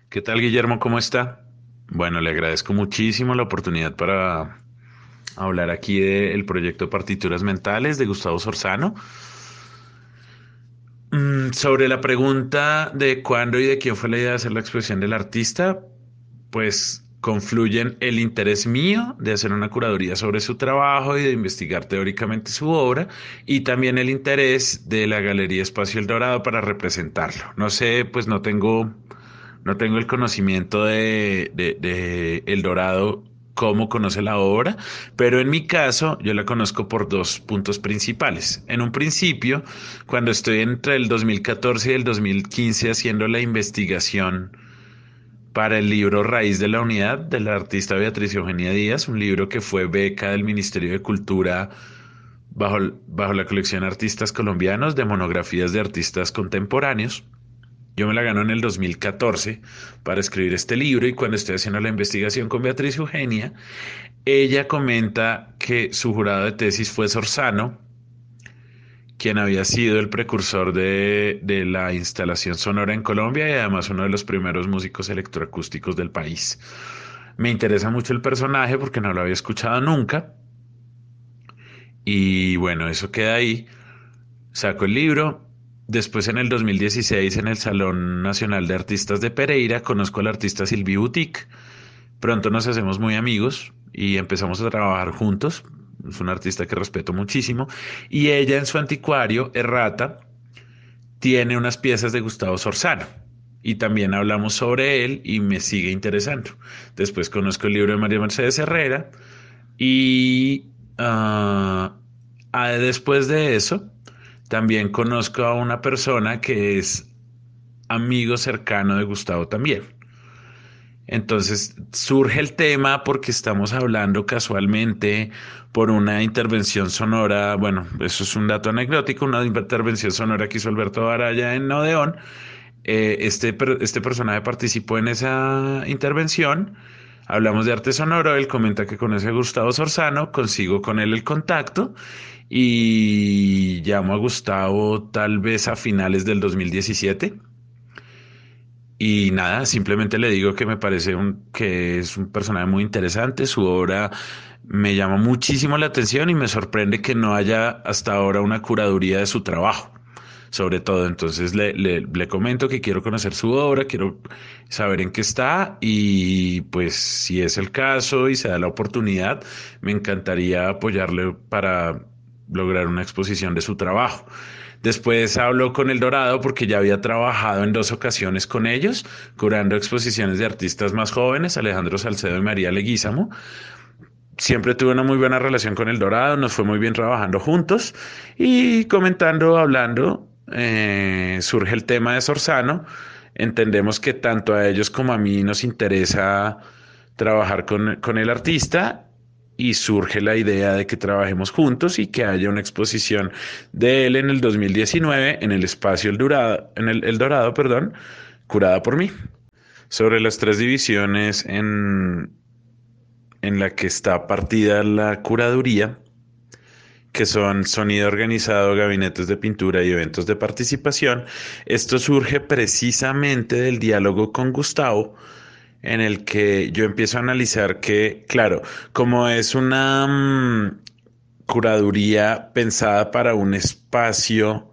¿Qué tal, Guillermo? ¿Cómo está? Bueno, le agradezco muchísimo la oportunidad para hablar aquí del proyecto Partituras Mentales de Gustavo Sorzano. Sobre la pregunta de cuándo y de quién fue la idea de hacer la exposición del artista, pues confluyen el interés mío de hacer una curaduría sobre su trabajo y de investigar teóricamente su obra, y también el interés de la Galería Espacio El Dorado para representarlo. No sé, pues no tengo el conocimiento de El Dorado, cómo conoce la obra, pero en mi caso yo la conozco por dos puntos principales. En un principio, cuando estoy entre el 2014 y el 2015 haciendo la investigación para el libro Raíz de la Unidad de la artista Beatriz Eugenia Díaz, un libro que fue beca del Ministerio de Cultura bajo, bajo la colección Artistas Colombianos de monografías de artistas contemporáneos. Yo me la ganó en el 2014 para escribir este libro, y cuando estoy haciendo la investigación con Beatriz Eugenia, ella comenta que su jurado de tesis fue Sorzano, quien había sido el precursor de la instalación sonora en Colombia y además uno de los primeros músicos electroacústicos del país. Me interesa mucho el personaje porque no lo había escuchado nunca, y bueno, eso queda ahí. Saco el libro. Después, en el 2016, en el Salón Nacional de Artistas de Pereira, conozco al artista Sylvie Boutique. Pronto nos hacemos muy amigos y empezamos a trabajar juntos. Es una artista que respeto muchísimo. Y ella, en su anticuario, Errata, tiene unas piezas de Gustavo Sorzano. Y también hablamos sobre él y me sigue interesando. Después conozco el libro de María Mercedes Herrera y después de eso también conozco a una persona que es amigo cercano de Gustavo también. Entonces surge el tema porque estamos hablando casualmente por una intervención sonora. Bueno, eso es un dato anecdótico, una intervención sonora que hizo Alberto Araya en Odeón. Este personaje participó en esa intervención. Hablamos de arte sonoro, él comenta que conoce a Gustavo Sorzano, consigo con él el contacto y llamo a Gustavo tal vez a finales del 2017. Y nada, simplemente le digo que me parece que es un personaje muy interesante, su obra me llama muchísimo la atención y me sorprende que no haya hasta ahora una curaduría de su trabajo, sobre todo. Entonces le comento que quiero conocer su obra, quiero saber en qué está, y pues si es el caso y se da la oportunidad, me encantaría apoyarle para lograr una exposición de su trabajo. Después habló con El Dorado porque ya había trabajado en dos ocasiones con ellos, curando exposiciones de artistas más jóvenes, Alejandro Salcedo y María Leguízamo. Siempre tuve una muy buena relación con El Dorado, nos fue muy bien trabajando juntos, y comentando, hablando, surge el tema de Sorzano. Entendemos que tanto a ellos como a mí nos interesa trabajar con el artista, y surge la idea de que trabajemos juntos y que haya una exposición de él en el 2019 en el espacio El Dorado, perdón, curada por mí. Sobre las tres divisiones en la que está partida la curaduría, que son sonido organizado, gabinetes de pintura y eventos de participación. Esto surge precisamente del diálogo con Gustavo, en el que yo empiezo a analizar que, claro, como es una curaduría pensada para un espacio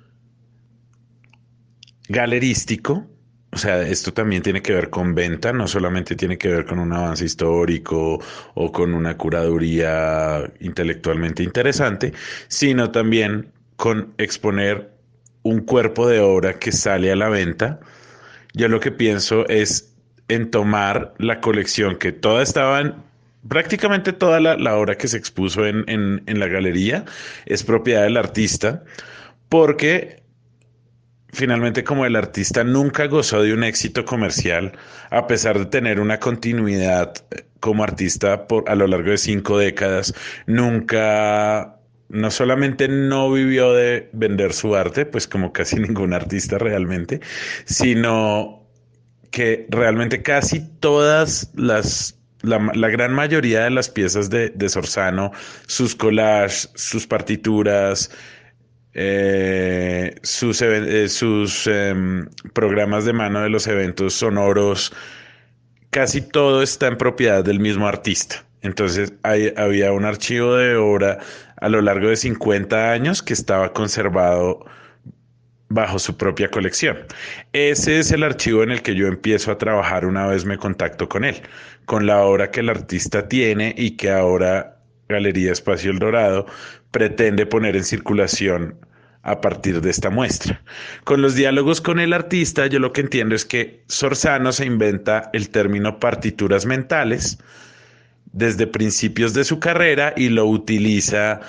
galerístico. O sea, esto también tiene que ver con venta, no solamente tiene que ver con un avance histórico o con una curaduría intelectualmente interesante, sino también con exponer un cuerpo de obra que sale a la venta. Yo lo que pienso es en tomar la colección que toda estaba prácticamente toda la obra que se expuso en la galería es propiedad del artista, porque finalmente, como el artista nunca gozó de un éxito comercial, a pesar de tener una continuidad como artista a lo largo de 5 décadas, nunca, no solamente no vivió de vender su arte, pues como casi ningún artista realmente, sino que realmente casi todas la gran mayoría de las piezas de Sorzano, sus collages, sus partituras, sus programas de mano de los eventos sonoros, casi todo está en propiedad del mismo artista. Entonces había un archivo de obra a lo largo de 50 años que estaba conservado bajo su propia colección. Ese es el archivo en el que yo empiezo a trabajar una vez me contacto con él, con la obra que el artista tiene y que ahora Galería Espacio El Dorado pretende poner en circulación a partir de esta muestra. Con los diálogos con el artista, yo lo que entiendo es que Sorzano se inventa el término partituras mentales desde principios de su carrera y lo utiliza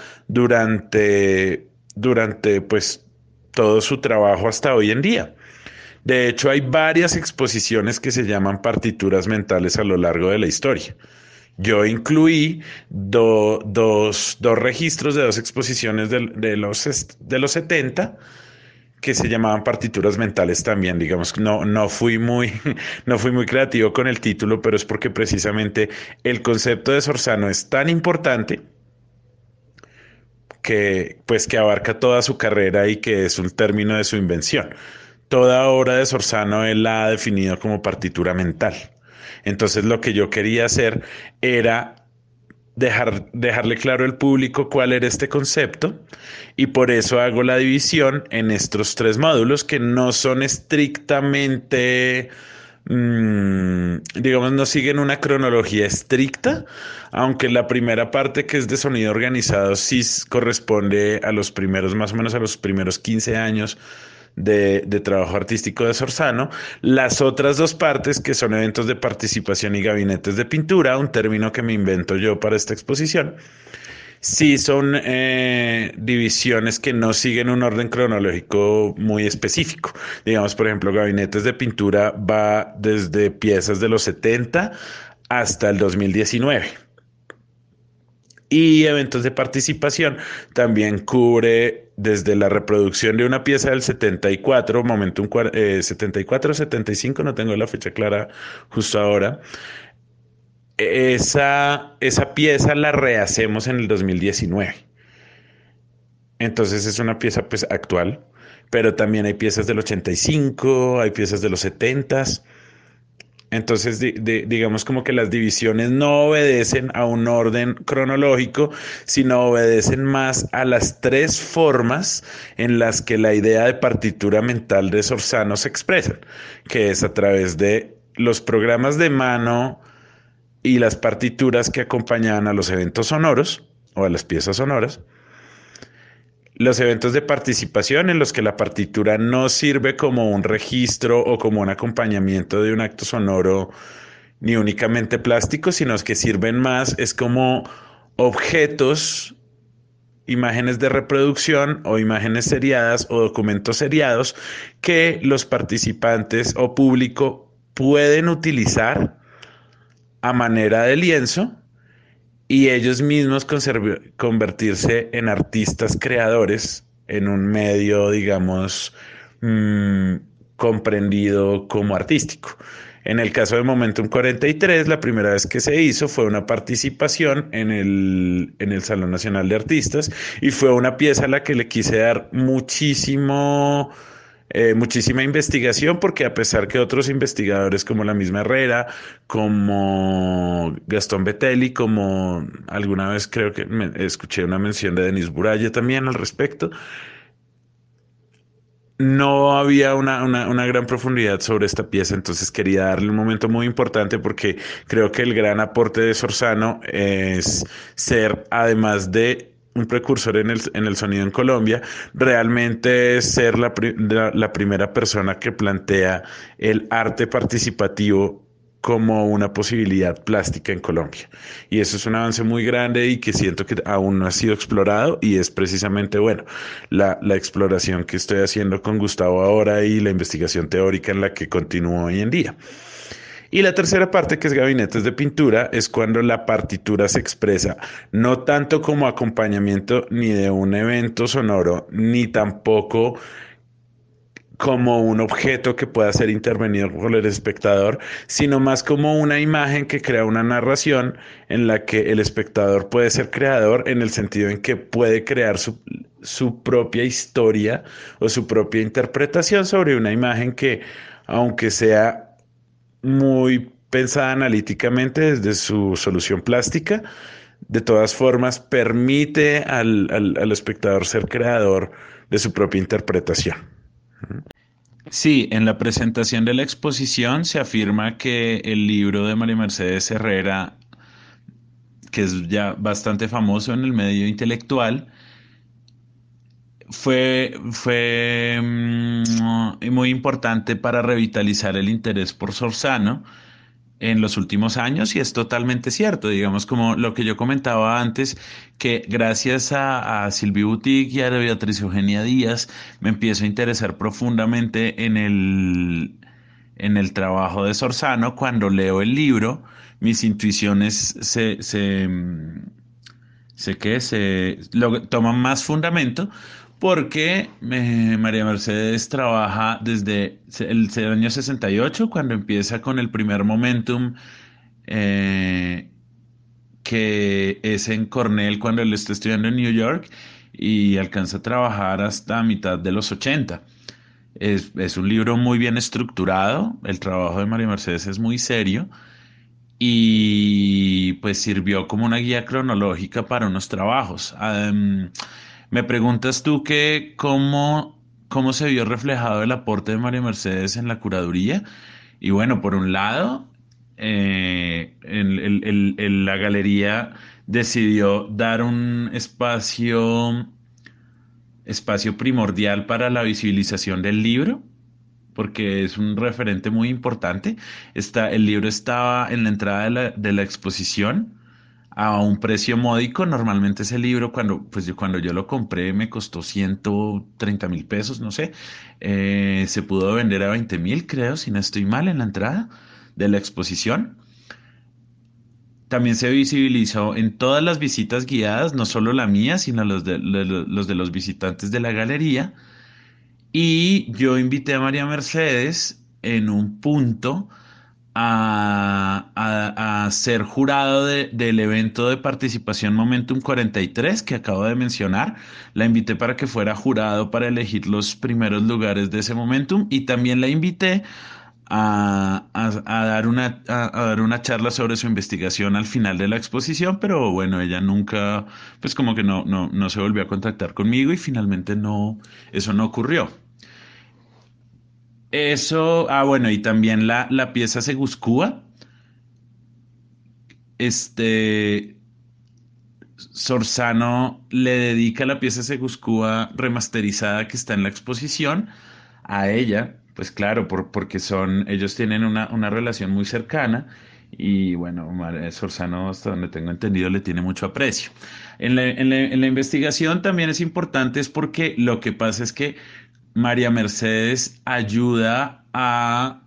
durante pues todo su trabajo hasta hoy en día. De hecho, hay varias exposiciones que se llaman partituras mentales a lo largo de la historia. Yo incluí dos registros de dos exposiciones de los 70 que se llamaban partituras mentales también, digamos, no fui muy, no fui muy creativo con el título, pero es porque precisamente el concepto de Sorzano es tan importante que, pues, que abarca toda su carrera y que es un término de su invención. Toda obra de Sorzano él la ha definido como partitura mental. Entonces lo que yo quería hacer era dejarle claro al público cuál era este concepto y por eso hago la división en estos tres módulos que no son estrictamente, digamos, no siguen una cronología estricta, aunque la primera parte que es de sonido organizado sí corresponde a los primeros, más o menos a los primeros 15 años de trabajo artístico de Sorzano. Las otras dos partes, que son eventos de participación y gabinetes de pintura, un término que me invento yo para esta exposición, sí son divisiones que no siguen un orden cronológico muy específico. Digamos, por ejemplo, gabinetes de pintura va desde piezas de los 70 hasta el 2019. Y eventos de participación también cubre desde la reproducción de una pieza del 74, Momentum 74 o 75, no tengo la fecha clara justo ahora. Esa pieza la rehacemos en el 2019. Entonces es una pieza pues actual, pero también hay piezas del 85, hay piezas de los 70. Entonces, digamos como que las divisiones no obedecen a un orden cronológico, sino obedecen más a las tres formas en las que la idea de partitura mental de Sorzano se expresa, que es a través de los programas de mano y las partituras que acompañaban a los eventos sonoros o a las piezas sonoras, los eventos de participación en los que la partitura no sirve como un registro o como un acompañamiento de un acto sonoro ni únicamente plástico, sino que sirven más, es como objetos, imágenes de reproducción o imágenes seriadas o documentos seriados que los participantes o público pueden utilizar a manera de lienzo y ellos mismos convertirse en artistas creadores en un medio, digamos, mmm, comprendido como artístico. En el caso de Momentum 43, la primera vez que se hizo fue una participación en el Salón Nacional de Artistas y fue una pieza a la que le quise dar muchísima investigación porque a pesar que otros investigadores como la misma Herrera, como Gastón Betelli, como alguna vez creo que escuché una mención de Denis Buraya también al respecto, no había una gran profundidad sobre esta pieza, entonces quería darle un momento muy importante porque creo que el gran aporte de Sorzano es ser, además de un precursor en el sonido en Colombia, realmente es ser la primera persona que plantea el arte participativo como una posibilidad plástica en Colombia. Y eso es un avance muy grande y que siento que aún no ha sido explorado y es precisamente, bueno, la exploración que estoy haciendo con Gustavo ahora y la investigación teórica en la que continúo hoy en día. Y la tercera parte, que es gabinetes de pintura, es cuando la partitura se expresa no tanto como acompañamiento ni de un evento sonoro, ni tampoco como un objeto que pueda ser intervenido por el espectador, sino más como una imagen que crea una narración en la que el espectador puede ser creador en el sentido en que puede crear su propia historia o su propia interpretación sobre una imagen que, aunque sea muy pensada analíticamente desde su solución plástica, de todas formas permite al espectador ser creador de su propia interpretación. Sí, en la presentación de la exposición se afirma que el libro de María Mercedes Herrera, que es ya bastante famoso en el medio intelectual, fue muy importante para revitalizar el interés por Sorzano en los últimos años y es totalmente cierto, digamos, como lo que yo comentaba antes, que gracias a Silvia Boutique y a Beatriz Eugenia Díaz me empiezo a interesar profundamente en el trabajo de Sorzano. Cuando leo el libro, mis intuiciones toman más fundamento porque María Mercedes trabaja desde el año 68 cuando empieza con el primer momentum, eh, que es en Cornell cuando él está estudiando en New York, y alcanza a trabajar hasta mitad de los 80. Es un libro muy bien estructurado, el trabajo de María Mercedes es muy serio y pues sirvió como una guía cronológica para unos trabajos. Me preguntas tú que cómo se vio reflejado el aporte de María Mercedes en la curaduría. Y bueno, por un lado, la galería decidió dar un espacio primordial para la visibilización del libro, porque es un referente muy importante. El libro estaba en la entrada de la exposición a un precio módico. Normalmente ese libro, cuando yo lo compré, me costó 130.000 pesos, no sé. Se pudo vender a 20.000, creo, si no estoy mal, en la entrada de la exposición. También se visibilizó en todas las visitas guiadas, no solo la mía, sino los de los visitantes de la galería. Y yo invité a María Mercedes en un punto a ser jurado del evento de participación Momentum 43 que acabo de mencionar. La invité para que fuera jurado para elegir los primeros lugares de ese Momentum, y también la invité a dar una charla sobre su investigación al final de la exposición, pero bueno, ella nunca, pues como que no se volvió a contactar conmigo y finalmente eso no ocurrió. Bueno, y también la pieza Seguscúa, este, Sorzano le dedica la pieza Seguscúa remasterizada que está en la exposición a ella, pues claro, porque ellos tienen una relación muy cercana y bueno, Sorzano, hasta donde tengo entendido, le tiene mucho aprecio. En la investigación también es importante, es porque lo que pasa es que María Mercedes ayuda a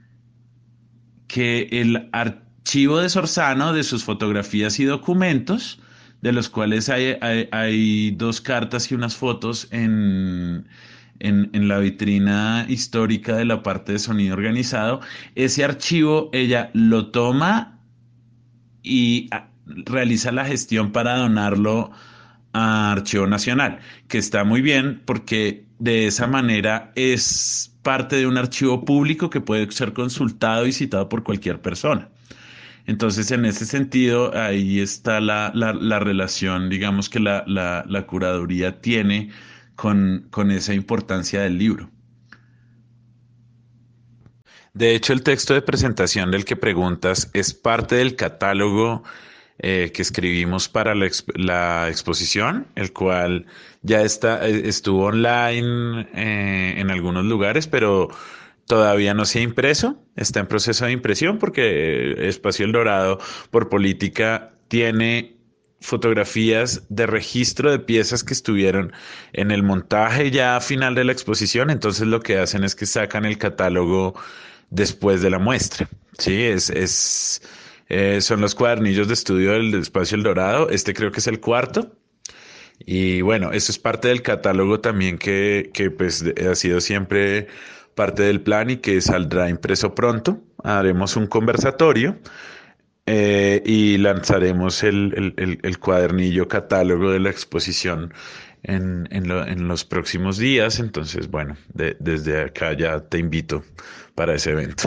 que el archivo de Sorzano, de sus fotografías y documentos, de los cuales hay dos cartas y unas fotos en la vitrina histórica de la parte de sonido organizado, ese archivo ella lo toma y realiza la gestión para donarlo a Archivo Nacional, que está muy bien porque de esa manera es parte de un archivo público que puede ser consultado y citado por cualquier persona. Entonces, en ese sentido, ahí está la relación, digamos, que la curaduría tiene con esa importancia del libro. De hecho, el texto de presentación del que preguntas es parte del catálogo que escribimos para la exposición, el cual ya estuvo online en algunos lugares, pero todavía no se ha impreso. Está en proceso de impresión porque Espacio El Dorado, por política, tiene fotografías de registro de piezas que estuvieron en el montaje ya final de la exposición. Entonces lo que hacen es que sacan el catálogo después de la muestra. Sí, son los cuadernillos de estudio del Espacio El Dorado. Este creo que es el cuarto. Y bueno, eso es parte del catálogo también que pues ha sido siempre parte del plan y que saldrá impreso pronto. Haremos un conversatorio y lanzaremos el cuadernillo catálogo de la exposición en los próximos días. Entonces, bueno, desde acá ya te invito para ese evento.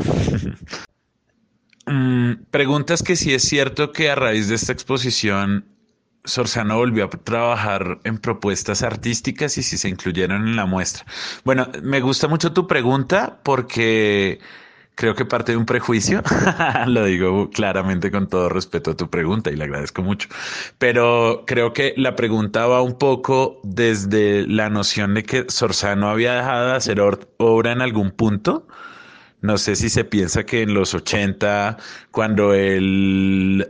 Preguntas que si es cierto que a raíz de esta exposición Sorzano volvió a trabajar en propuestas artísticas y si se incluyeron en la muestra. Bueno, me gusta mucho tu pregunta porque creo que parte de un prejuicio. Lo digo claramente con todo respeto a tu pregunta y le agradezco mucho. Pero creo que la pregunta va un poco desde la noción de que Sorzano había dejado de hacer obra en algún punto. No sé si se piensa que en los 80, cuando él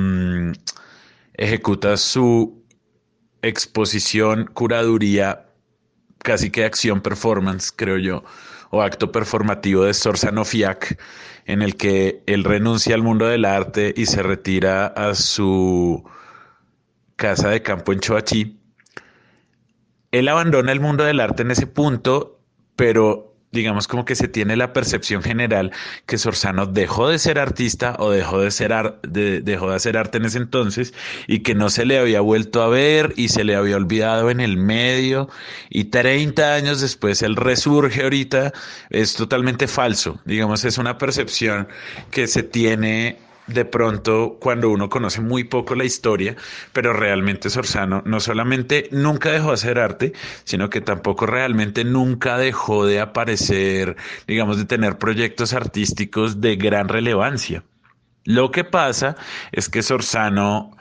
ejecuta su exposición, curaduría, casi que acción performance, creo yo, o acto performativo de Sorzano Fiac, en el que él renuncia al mundo del arte y se retira a su casa de campo en Choachí. Él abandona el mundo del arte en ese punto, pero digamos como que se tiene la percepción general que Sorzano dejó de ser artista o dejó de hacer arte en ese entonces y que no se le había vuelto a ver y se le había olvidado en el medio y 30 años después él resurge ahorita. Es totalmente falso. Digamos, es una percepción que se tiene de pronto cuando uno conoce muy poco la historia, pero realmente Sorzano no solamente nunca dejó de hacer arte, sino que tampoco realmente nunca dejó de aparecer, digamos, de tener proyectos artísticos de gran relevancia. Lo que pasa es que Sorzano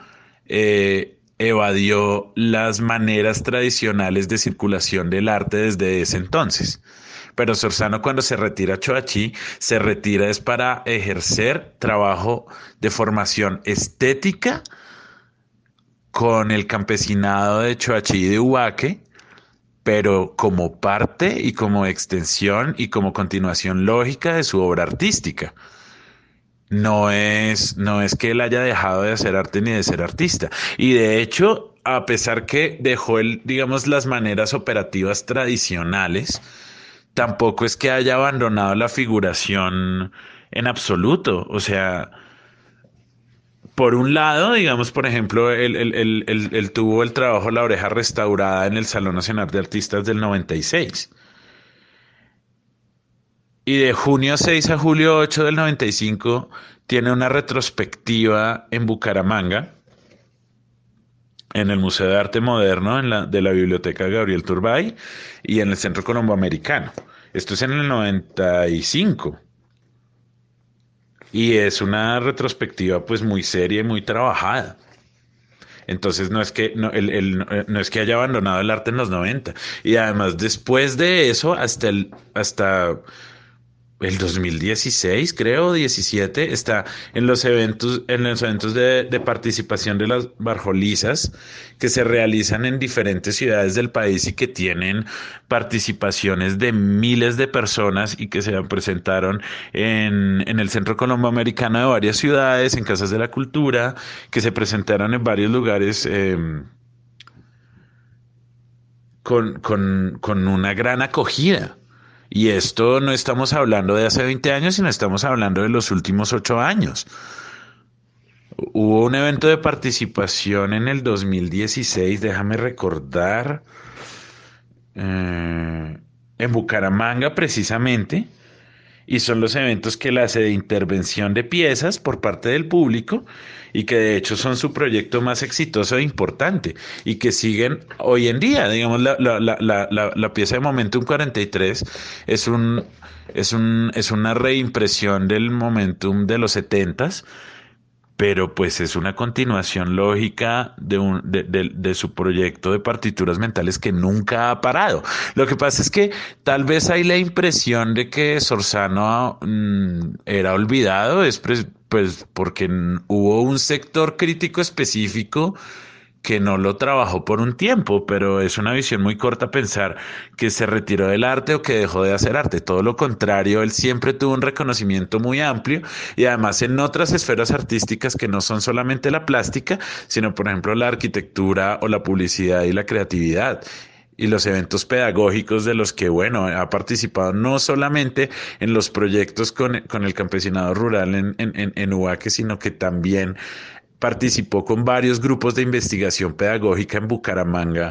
evadió las maneras tradicionales de circulación del arte desde ese entonces. Pero Sorzano cuando se retira a Choachí, se retira es para ejercer trabajo de formación estética con el campesinado de Choachí y de Huaque, pero como parte y como extensión y como continuación lógica de su obra artística. No es que él haya dejado de hacer arte ni de ser artista. Y de hecho, a pesar que dejó él, digamos, las maneras operativas tradicionales, tampoco es que haya abandonado la figuración en absoluto. O sea, por un lado, digamos, por ejemplo, él tuvo el trabajo La Oreja Restaurada en el Salón Nacional de Artistas del 96. Y de junio 6 a julio 8 del 95 tiene una retrospectiva en Bucaramanga, en el Museo de Arte Moderno de la Biblioteca Gabriel Turbay y en el Centro Colomboamericano. Esto es en el 95. Y es una retrospectiva pues muy seria y muy trabajada. Entonces no es que no es que haya abandonado el arte en los 90. Y además después de eso hasta el 2016, creo, 17, está en los eventos de participación de las Barjolizas que se realizan en diferentes ciudades del país y que tienen participaciones de miles de personas y que se presentaron en el Centro Colomboamericano de varias ciudades, en Casas de la Cultura, que se presentaron en varios lugares con una gran acogida. Y esto no estamos hablando de hace 20 años, sino estamos hablando de los últimos 8 años. Hubo un evento de participación en el 2016, déjame recordar, en Bucaramanga precisamente, y son los eventos que él hace de intervención de piezas por parte del público y que de hecho son su proyecto más exitoso e importante y que siguen hoy en día. Digamos, la pieza de Momentum 43 es es una reimpresión del Momentum de los 70s, pero pues es una continuación lógica de su proyecto de partituras mentales que nunca ha parado. Lo que pasa es que tal vez hay la impresión de que Sorzano era olvidado, pues porque hubo un sector crítico específico que no lo trabajó por un tiempo, pero es una visión muy corta pensar que se retiró del arte o que dejó de hacer arte. Todo lo contrario, él siempre tuvo un reconocimiento muy amplio y además en otras esferas artísticas que no son solamente la plástica, sino por ejemplo la arquitectura o la publicidad y la creatividad. Y los eventos pedagógicos de los que, bueno, ha participado no solamente en los proyectos con el campesinado rural en Ubaque, sino que también participó con varios grupos de investigación pedagógica en Bucaramanga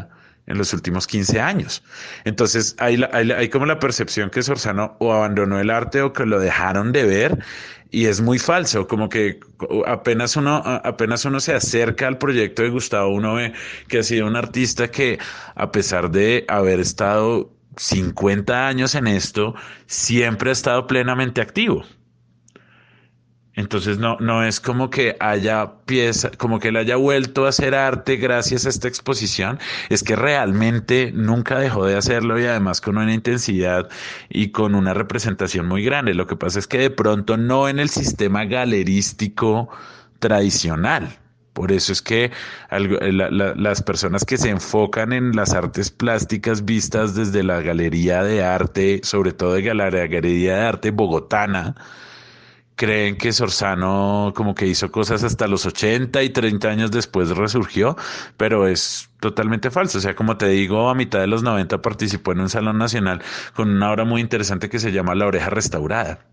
en los últimos 15 años. Entonces hay como la percepción que Sorzano o abandonó el arte o que lo dejaron de ver, y es muy falso, como que apenas uno se acerca al proyecto de Gustavo, uno ve que ha sido un artista que, a pesar de haber estado 50 años en esto, siempre ha estado plenamente activo. Entonces no es como que haya pieza, como que él haya vuelto a hacer arte gracias a esta exposición, es que realmente nunca dejó de hacerlo, y además con una intensidad y con una representación muy grande. Lo que pasa es que de pronto no en el sistema galerístico tradicional. Por eso es que las personas que se enfocan en las artes plásticas vistas desde la galería de arte, sobre todo de la galería de arte bogotana, creen que Sorzano como que hizo cosas hasta los 80 y 30 años después resurgió, pero es totalmente falso. O sea, como te digo, a mitad de los 90 participó en un salón nacional con una obra muy interesante que se llama La Oreja Restaurada.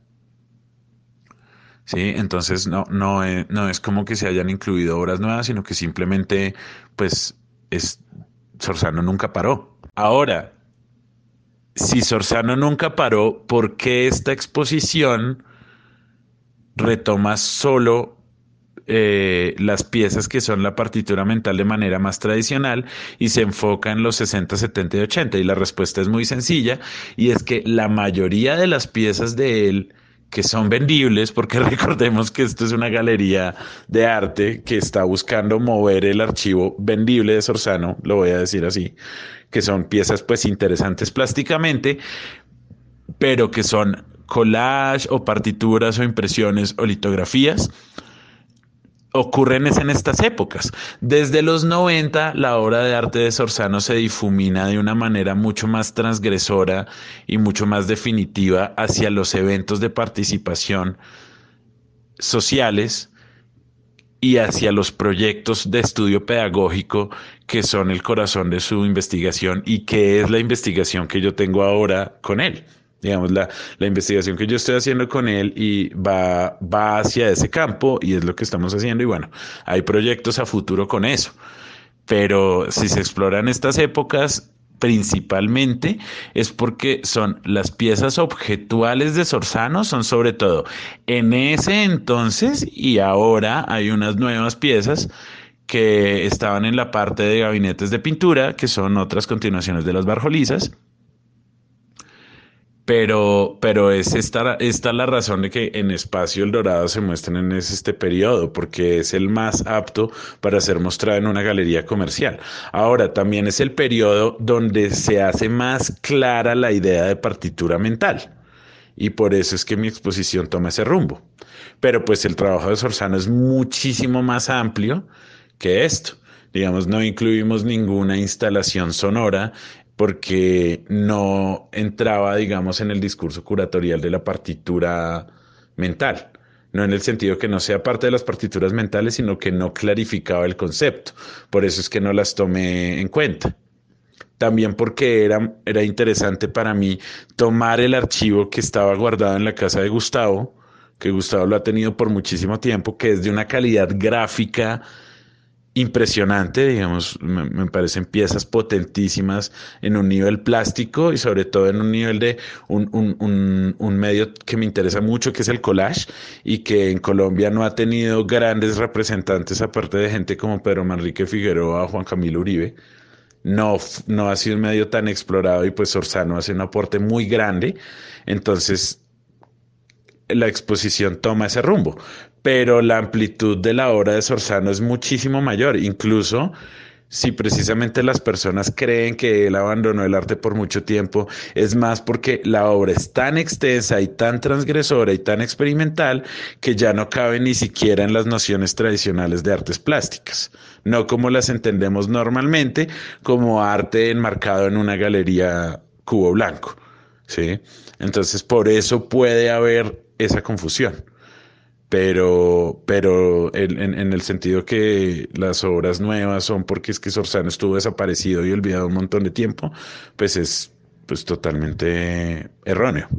Sí, entonces no es como que se hayan incluido obras nuevas, sino que simplemente, pues, Sorzano nunca paró. Ahora, si Sorzano nunca paró, ¿por qué esta exposición retoma solo las piezas que son la partitura mental de manera más tradicional y se enfoca en los 60, 70 y 80? Y la respuesta es muy sencilla, y es que la mayoría de las piezas de él que son vendibles, porque recordemos que esto es una galería de arte que está buscando mover el archivo vendible de Sorzano, lo voy a decir así, que son piezas pues interesantes plásticamente, pero que son collage o partituras o impresiones o litografías, ocurren es en estas épocas. Desde los 90, la obra de arte de Sorzano se difumina de una manera mucho más transgresora y mucho más definitiva hacia los eventos de participación sociales y hacia los proyectos de estudio pedagógico, que son el corazón de su investigación y que es la investigación que yo tengo ahora con él. Digamos, la investigación que yo estoy haciendo con él y va hacia ese campo, y es lo que estamos haciendo. Y bueno, hay proyectos a futuro con eso. Pero si se exploran estas épocas, principalmente es porque son las piezas objetuales de Sorzano, son sobre todo en ese entonces, y ahora hay unas nuevas piezas que estaban en la parte de gabinetes de pintura, que son otras continuaciones de las Barjolizas. Pero es esta la razón de que en Espacio El Dorado se muestren en este periodo, porque es el más apto para ser mostrado en una galería comercial. Ahora, también es el periodo donde se hace más clara la idea de partitura mental, y por eso es que mi exposición toma ese rumbo. Pero pues el trabajo de Sorzano es muchísimo más amplio que esto. Digamos, no incluimos ninguna instalación sonora porque no entraba, digamos, en el discurso curatorial de la partitura mental. No en el sentido que no sea parte de las partituras mentales, sino que no clarificaba el concepto. Por eso es que no las tomé en cuenta. También porque era interesante para mí tomar el archivo que estaba guardado en la casa de Gustavo, que Gustavo lo ha tenido por muchísimo tiempo, que es de una calidad gráfica impresionante. Digamos, me parecen piezas potentísimas en un nivel plástico y sobre todo en un nivel de un medio que me interesa mucho, que es el collage, y que en Colombia no ha tenido grandes representantes aparte de gente como Pedro Manrique Figueroa o Juan Camilo Uribe. No ha sido un medio tan explorado, y pues Sorzano hace un aporte muy grande. Entonces la exposición toma ese rumbo, pero la amplitud de la obra de Sorzano es muchísimo mayor. Incluso si precisamente las personas creen que él abandonó el arte por mucho tiempo, es más porque la obra es tan extensa y tan transgresora y tan experimental que ya no cabe ni siquiera en las nociones tradicionales de artes plásticas, no como las entendemos normalmente, como arte enmarcado en una galería cubo blanco, ¿sí? Entonces, por eso puede haber esa confusión. Pero en el sentido que las obras nuevas son porque es que Sorzano estuvo desaparecido y olvidado un montón de tiempo, pues es pues totalmente erróneo.